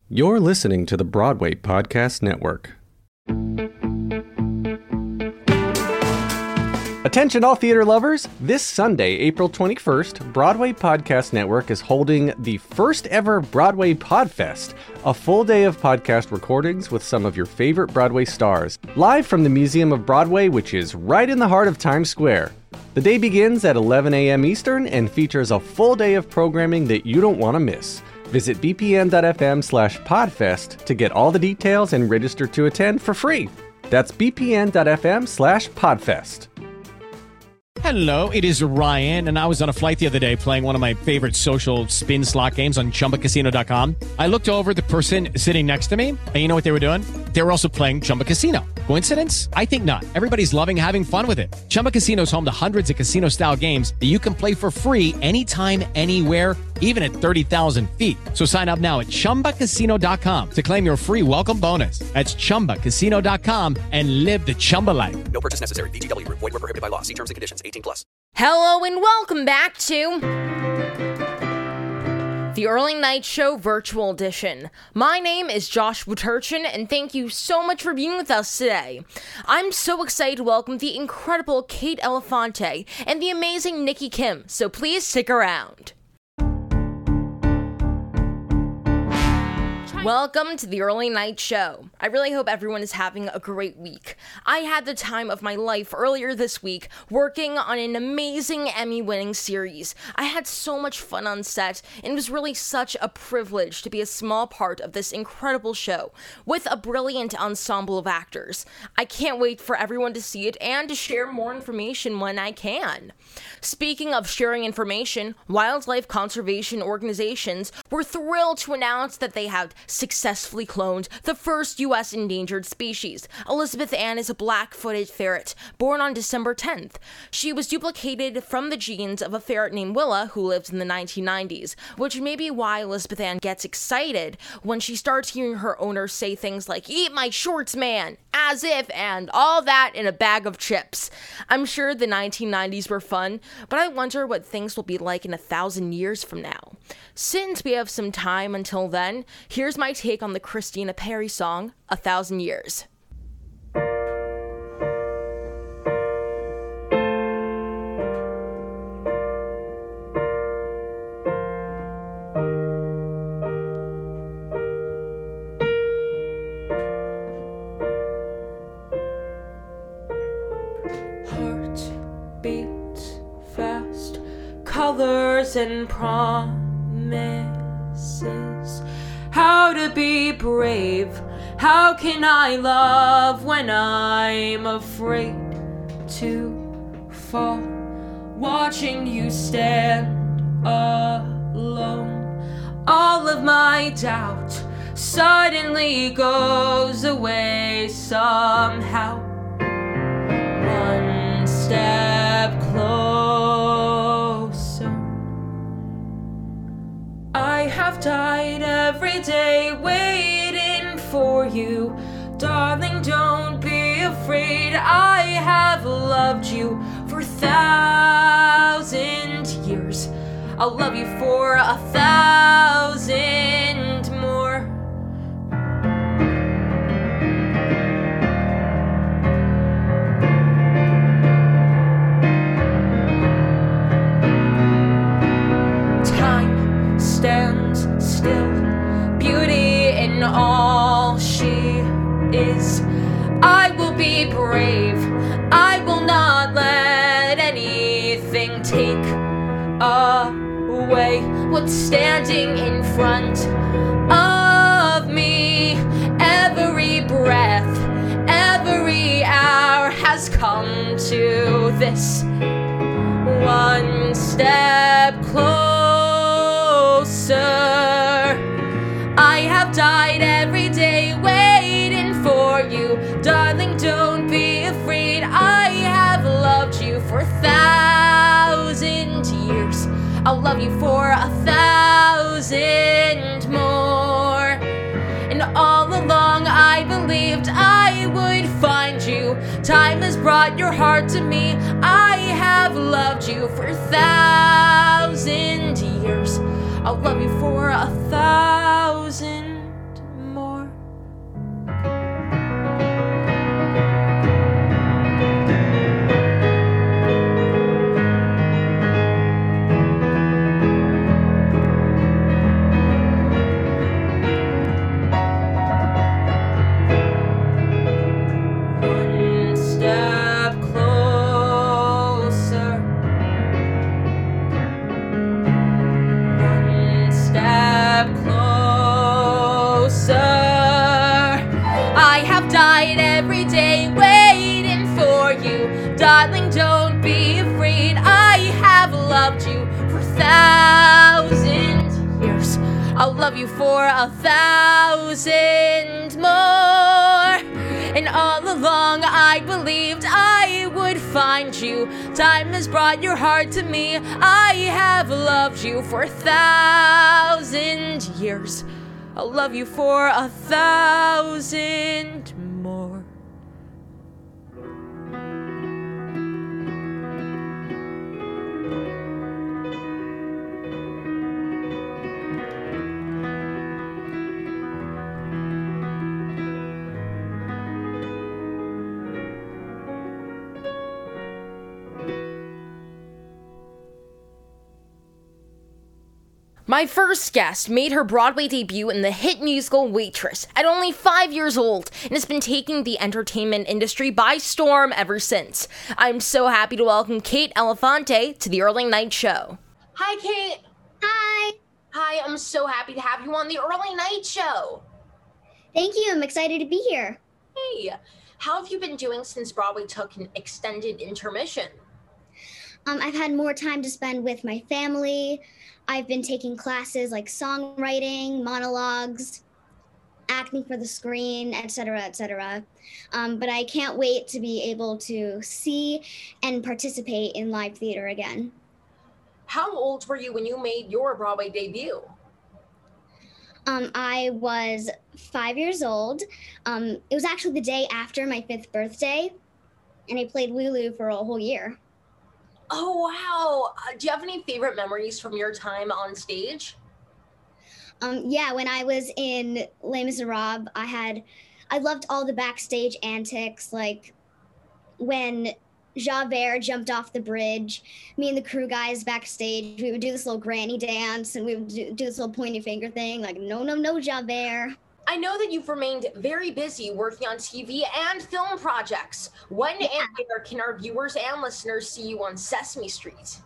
You're listening to the Broadway Podcast Network. Attention all theater lovers! This Sunday, April 21st, Broadway Podcast Network is holding the first ever Broadway Podfest, a full day of podcast recordings with some of your favorite Broadway stars, live from the Museum of Broadway, which is right in the heart of Times Square. The day begins at 11 a.m. Eastern and features a full day of programming that you don't want to miss. Visit bpn.fm/podfest to get all the details and register to attend for free. That's bpn.fm/podfest. Hello, it is Ryan, and I was on a flight the other day playing one of my favorite social spin slot games on ChumbaCasino.com. I looked over at the person sitting next to me, and you know what they were doing? They were also playing Chumba Casino. Coincidence? I think not. Everybody's loving having fun with it. Chumba Casino is home to hundreds of casino-style games that you can play for free anytime, anywhere, even at 30,000 feet. So sign up now at ChumbaCasino.com to claim your free welcome bonus. That's ChumbaCasino.com and live the Chumba life. No purchase necessary. VGW. Void where prohibited by law. See terms and conditions. 18+. Hello and welcome back to the Early Night Show Virtual Edition. My name is Joshua Turchin, and thank you so much for being with us today. I'm so excited to welcome the incredible Kate Elefante and the amazing Nikki Kim, so please stick around. Welcome to the Early Night Show. I really hope everyone is having a great week. I had the time of my life earlier this week working on an amazing Emmy-winning series. I had so much fun on set, and it was really such a privilege to be a small part of this incredible show with a brilliant ensemble of actors. I can't wait for everyone to see it and to share more information when I can. Speaking of sharing information, wildlife conservation organizations were thrilled to announce that they have successfully cloned the first U.S. endangered species. Elizabeth Ann is a black-footed ferret, born on December 10th. She was duplicated from the genes of a ferret named Willa, who lived in the 1990s, which may be why Elizabeth Ann gets excited when she starts hearing her owner say things like, "Eat my shorts, man," as if, and all that in a bag of chips. I'm sure the 1990s were fun, but I wonder what things will be like in 1,000 years from now. Since we have some time until then, here's my take on the Christina Perri song, 1,000 Years. Heart beats fast, colors and promises. How to be brave, how can I love when I'm afraid to fall? Watching you stand alone, all of my doubt suddenly goes away somehow. One step closer. I have died every day waiting for you. Darling, don't be afraid. I have loved you for 1,000 years. I'll love you for 1,000 more. Time stands still, beauty in all she is. I will be brave, I will not let anything take away what's standing in front of me. Every breath, every hour has come to this. One step closer. I have died every day waiting for you. Darling, don't be afraid. I have loved you for 1,000 years. I'll love you for 1,000 more. And all along I believed I would find you. Time has brought your heart to me. I have loved you for 1,000 years. I'll love you for 1,000 1,000 years. I'll love you for 1,000 more. And all along I believed I would find you. Time has brought your heart to me. I have loved you for 1,000 years. I'll love you for 1,000 more. My first guest made her Broadway debut in the hit musical Waitress at only 5 years old and has been taking the entertainment industry by storm ever since. I'm so happy to welcome Kate Elefante to the Early Night Show. Hi, Kate. Hi. Hi, I'm so happy to have you on the Early Night Show. Thank you. I'm excited to be here. Hey, how have you been doing since Broadway took an extended intermission? I've had more time to spend with my family. I've been taking classes like songwriting, monologues, acting for the screen, etc., etc. But I can't wait to be able to see and participate in live theater again. How old were you when you made your Broadway debut? I was 5 years old. It was actually the day after my 5th birthday, and I played Lulu for a whole year. Oh, wow. Do you have any favorite memories from your time on stage? Yeah, when I was in Les Miserables, I loved all the backstage antics, like when Javert jumped off the bridge, me and the crew guys backstage, we would do this little granny dance, and we would do this little pointy finger thing, like, no, no, no, Javert. I know that you've remained very busy working on TV and film projects. When and where can our viewers and listeners see you on Sesame Street?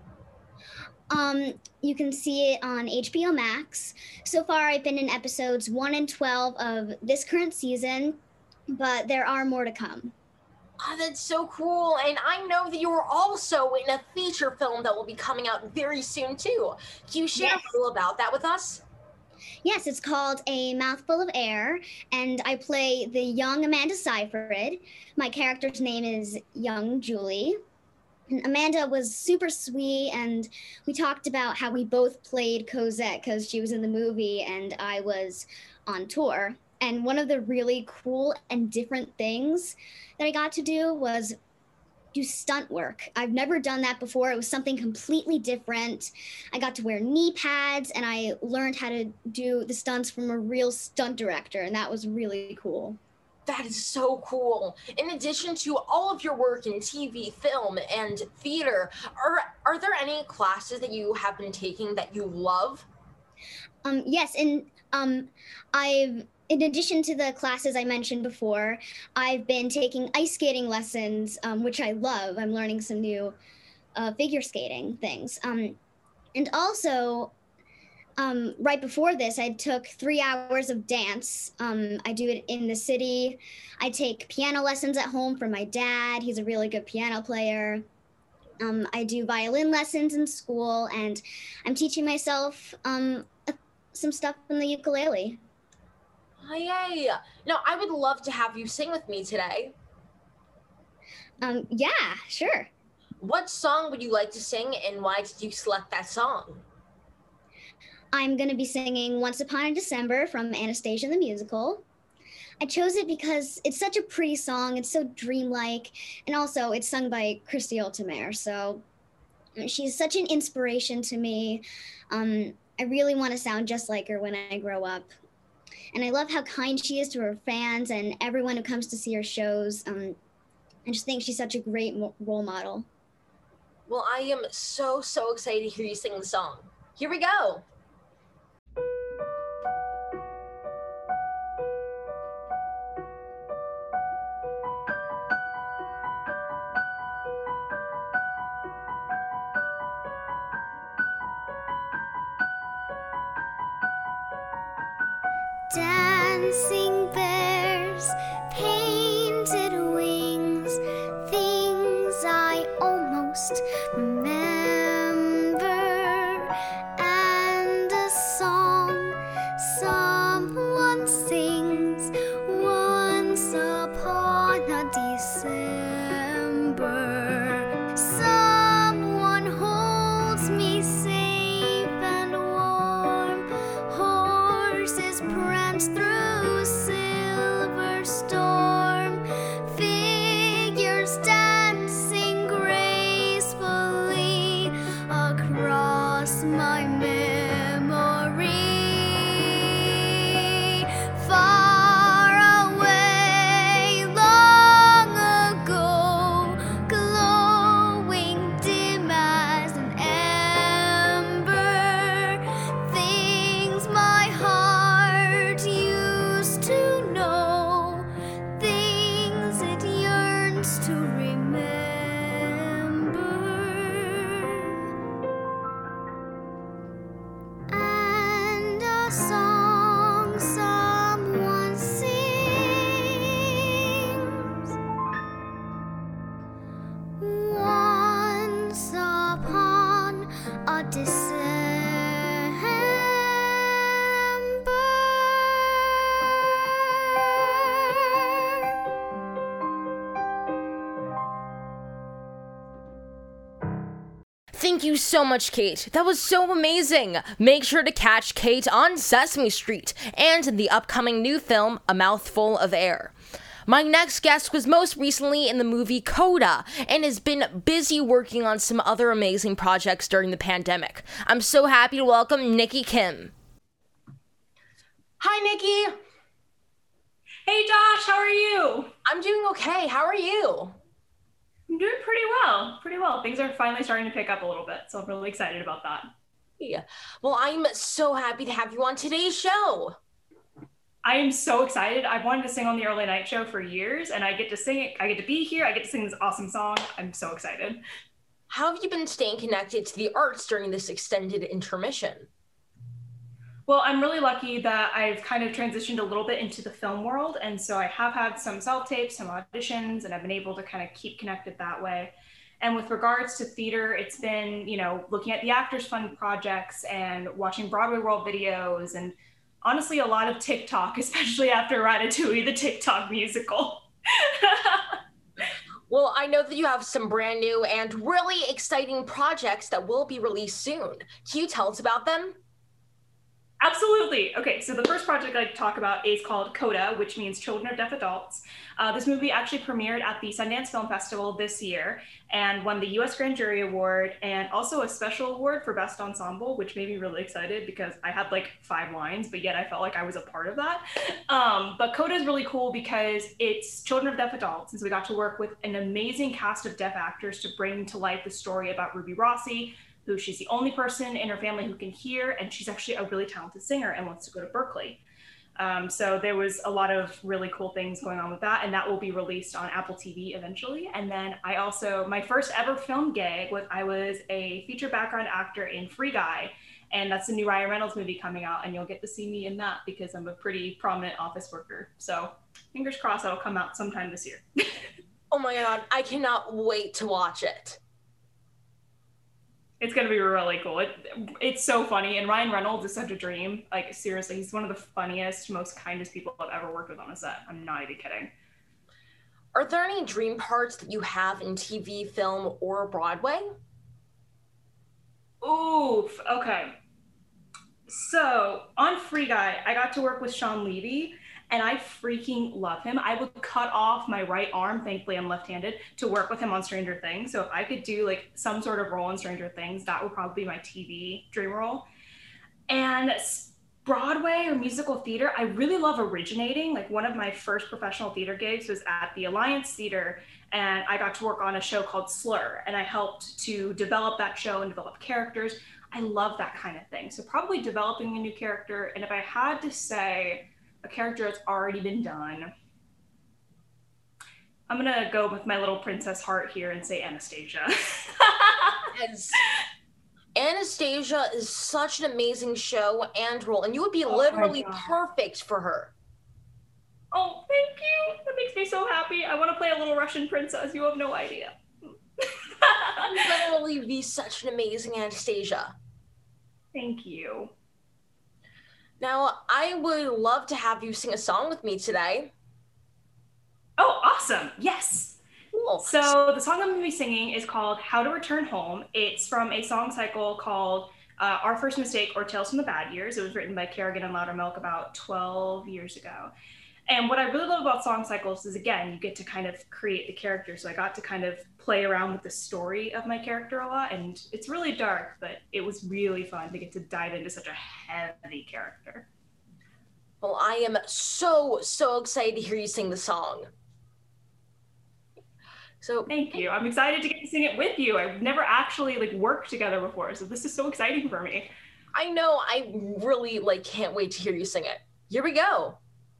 You can see it on HBO Max. So far, I've been in episodes 1 and 12 of this current season, but there are more to come. Oh, that's so cool. And I know that you are also in a feature film that will be coming out very soon, too. Can you share a little about that with us? Yes, it's called A Mouthful of Air, and I play the young Amanda Seyfried. My character's name is young Julie. And Amanda was super sweet, and we talked about how we both played Cosette because she was in the movie and I was on tour. And one of the really cool and different things that I got to do was do stunt work. I've never done that before. It was something completely different. I got to wear knee pads, and I learned how to do the stunts from a real stunt director, and that was really cool. That is so cool. In addition to all of your work in TV, film, and theater, are there any classes that you have been taking that you love? Yes, and in addition to the classes I mentioned before, I've been taking ice skating lessons, which I love. I'm learning some new figure skating things. And also, right before this, I took 3 hours of dance. I do it in the city. I take piano lessons at home from my dad. He's a really good piano player. I do violin lessons in school, and I'm teaching myself some stuff on the ukulele. Oh, yay. Now, I would love to have you sing with me today. Yeah, sure. What song would you like to sing, and why did you select that song? I'm going to be singing Once Upon a December from Anastasia the Musical. I chose it because it's such a pretty song, it's so dreamlike, and also it's sung by Christy Altomare, so she's such an inspiration to me. I really want to sound just like her when I grow up. And I love how kind she is to her fans and everyone who comes to see her shows. I just think she's such a great role model. Well, I am so excited to hear you sing the song. Here we go. Dancing bears, painted wings, things I almost remember. Thank you so much, Kate. That was so amazing. Make sure to catch Kate on Sesame Street and in the upcoming new film, A Mouthful of Air. My next guest was most recently in the movie Coda and has been busy working on some other amazing projects during the pandemic. I'm so happy to welcome Nikki Kim. Hi, Nikki. Hey, Josh, how are you? I'm doing okay. How are you? I'm doing pretty well. Things are finally starting to pick up a little bit, so I'm really excited about that. Yeah. Well, I'm so happy to have you on today's show. I am so excited. I've wanted to sing on the Early Night Show for years, and I get to sing it. I get to be here. I get to sing this awesome song. I'm so excited. How have you been staying connected to the arts during this extended intermission? Well, I'm really lucky that I've kind of transitioned a little bit into the film world. And so I have had some self-tapes, some auditions, and I've been able to kind of keep connected that way. And with regards to theater, it's been, looking at the Actors Fund projects and watching Broadway World videos, and honestly, a lot of TikTok, especially after Ratatouille, the TikTok musical. Well, I know that you have some brand new and really exciting projects that will be released soon. Can you tell us about them? Absolutely. Okay, so the first project I'd like to talk about is called Coda, which means Children of Deaf Adults. This movie actually premiered at the Sundance Film Festival this year and won the U.S. Grand Jury Award and also a special award for Best Ensemble, which made me really excited because I had like 5 lines, but yet I felt like I was a part of that. But Coda is really cool because it's Children of Deaf Adults, and so we got to work with an amazing cast of deaf actors to bring to life the story about Ruby Rossi, who she's the only person in her family who can hear, and she's actually a really talented singer and wants to go to Berkeley. So there was a lot of really cool things going on with that, and that will be released on Apple TV eventually. And then my first ever film gig I was a feature background actor in Free Guy, and that's the new Ryan Reynolds movie coming out, and you'll get to see me in that because I'm a pretty prominent office worker. So fingers crossed that'll come out sometime this year. Oh my God, I cannot wait to watch it. It's going to be really cool. It's so funny. And Ryan Reynolds is such a dream. Like, seriously, he's one of the funniest, most kindest people I've ever worked with on a set. I'm not even kidding. Are there any dream parts that you have in TV, film, or Broadway? Oof. Okay. So on Free Guy, I got to work with Sean Levy, and I freaking love him. I would cut off my right arm, thankfully I'm left-handed, to work with him on Stranger Things. So if I could do like some sort of role in Stranger Things, that would probably be my TV dream role. And Broadway or musical theater, I really love originating. Like one of my first professional theater gigs was at the Alliance Theater, and I got to work on a show called Slur, and I helped to develop that show and develop characters. I love that kind of thing. So probably developing a new character. And if I had to say a character that's already been done, I'm gonna go with my little princess heart here and say Anastasia. Yes. Anastasia is such an amazing show and role, and you would be literally perfect for her. Oh, thank you. That makes me so happy. I want to play a little Russian princess. You have no idea. You literally be such an amazing Anastasia. Thank you. Now, I would love to have you sing a song with me today. Oh, awesome. Yes. Cool. So the song I'm going to be singing is called How to Return Home. It's from a song cycle called Our First Mistake or Tales from the Bad Years. It was written by Kerrigan and Loudermilk about 12 years ago. And what I really love about song cycles is, again, you get to kind of create the character. So I got to kind of play around with the story of my character a lot. And it's really dark, but it was really fun to get to dive into such a heavy character. Well, I am so excited to hear you sing the song. So thank you. I'm excited to get to sing it with you. I've never actually worked together before, so this is so exciting for me. I know. I really can't wait to hear you sing it. Here we go.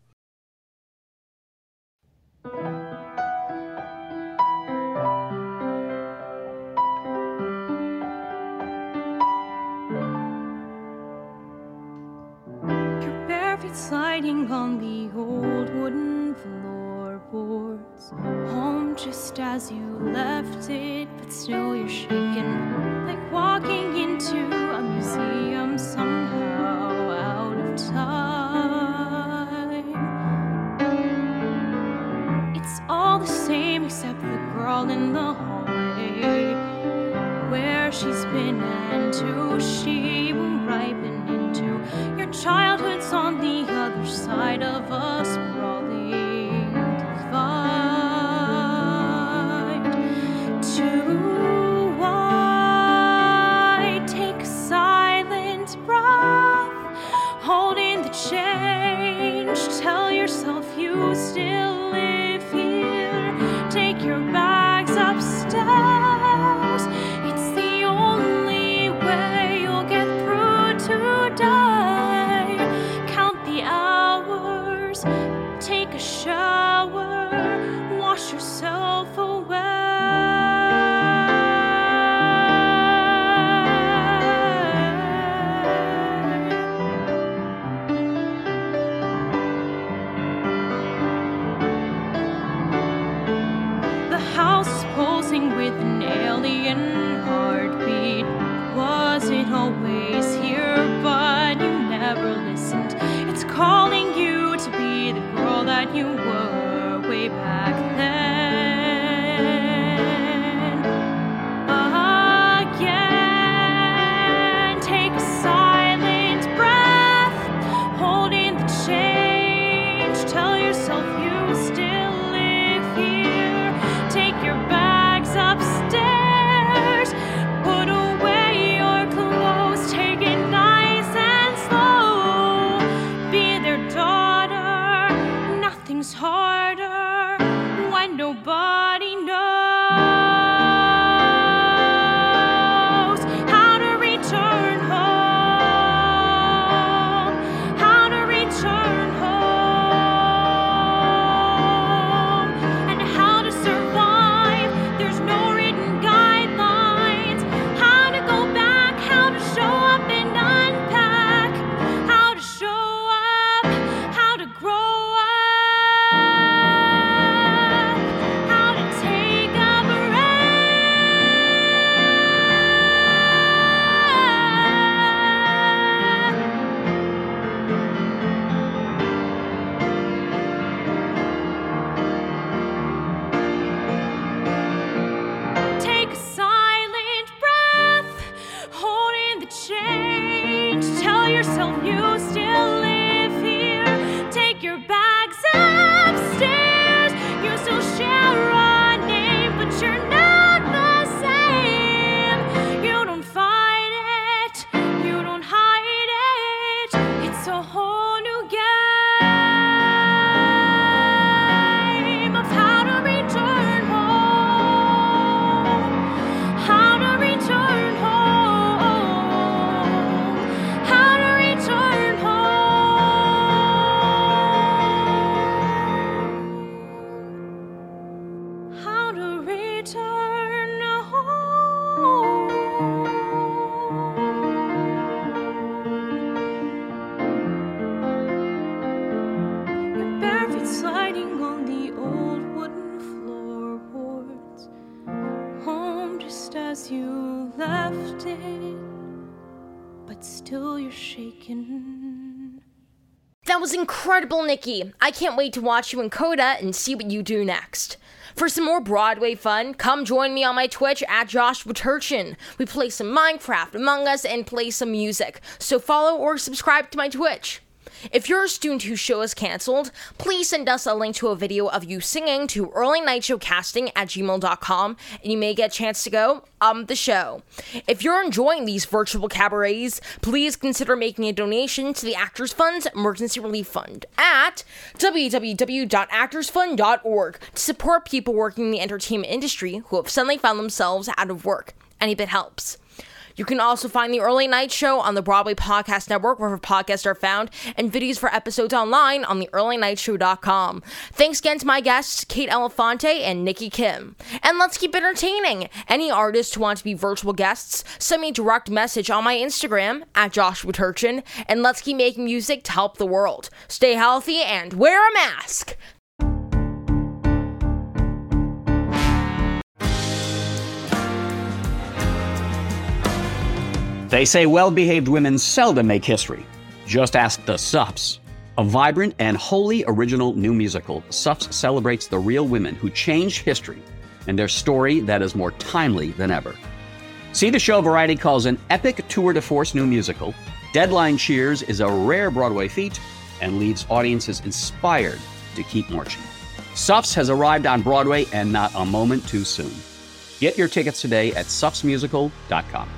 Your bare feet sliding on the old wooden floorboards. Home just as you left it, but still you're shaking, like walking into a museum somehow out of time. It's all the same except the girl in the hallway, where she's been and who she will ripen into. Your childhood's on the other side of a sprawling divide. Too wide, take a silent breath, hold in the change, tell yourself you still live here. Take your bags upstairs, it's the only way you'll get through today. Count the hours, take a shower, wash yourself away. The house is pulsing with an alien heartbeat. Was it always here, but you never listened? It's calling you to be the girl that you were way back then. Again, take a silent breath, hold in the change, tell yourself you still live here. Take your bags upstairs, put away your clothes, take it nice and slow. Be their daughter, nothing's harder when nobody knows how to return home, how to return home, and how to survive. There's no written guidelines. How to go back, how to show up and unpack, how to show up, how to grow up, how to take a breath. Take a silent breath, hold in the change, tell yourself you still live here. Take your bags upstairs, you still share a name, but you're not the same. You don't fight it, you don't hide it, it's a whole new game of how to return home, how to return home, how to return home, how to return home. Your bare feet sliding on the old wooden floorboards, home just as you left it, but still you're shaking. That was incredible, Nikki. I can't wait to watch you in Coda and see what you do next. For some more Broadway fun, come join me on my Twitch at Joshua Turchin. We play some Minecraft, Among Us, and play some music. So follow or subscribe to my Twitch. If you're a student whose show is canceled, please send us a link to a video of you singing to earlynightshowcasting@gmail.com, and you may get a chance to go the show. If you're enjoying these virtual cabarets, please consider making a donation to the Actors Fund's Emergency Relief Fund at www.actorsfund.org to support people working in the entertainment industry who have suddenly found themselves out of work. Any bit helps. You can also find The Early Night Show on the Broadway Podcast Network, wherever podcasts are found, and videos for episodes online on theearlynightshow.com. Thanks again to my guests, Kate Elefante and Nikki Kim. And let's keep entertaining. Any artists who want to be virtual guests, send me a direct message on my Instagram at Joshua Turchin, and let's keep making music to help the world. Stay healthy and wear a mask. They say well-behaved women seldom make history. Just ask the Suffs. A vibrant and wholly original new musical, Suffs celebrates the real women who changed history and their story that is more timely than ever. See the show Variety calls an epic tour de force new musical. Deadline Cheers is a rare Broadway feat and leaves audiences inspired to keep marching. Suffs has arrived on Broadway and not a moment too soon. Get your tickets today at suffsmusical.com.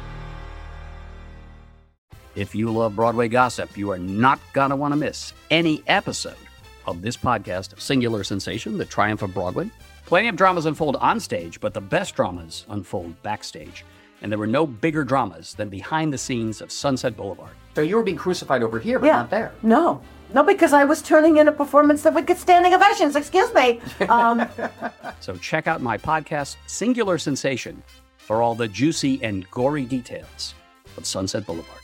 If you love Broadway gossip, you are not going to want to miss any episode of this podcast of Singular Sensation, The Triumph of Broadway. Plenty of dramas unfold on stage, but the best dramas unfold backstage. And there were no bigger dramas than behind the scenes of Sunset Boulevard. So you were being crucified over here, but not there. No, because I was turning in a performance that would get standing ovations. Excuse me. So check out my podcast, Singular Sensation, for all the juicy and gory details of Sunset Boulevard.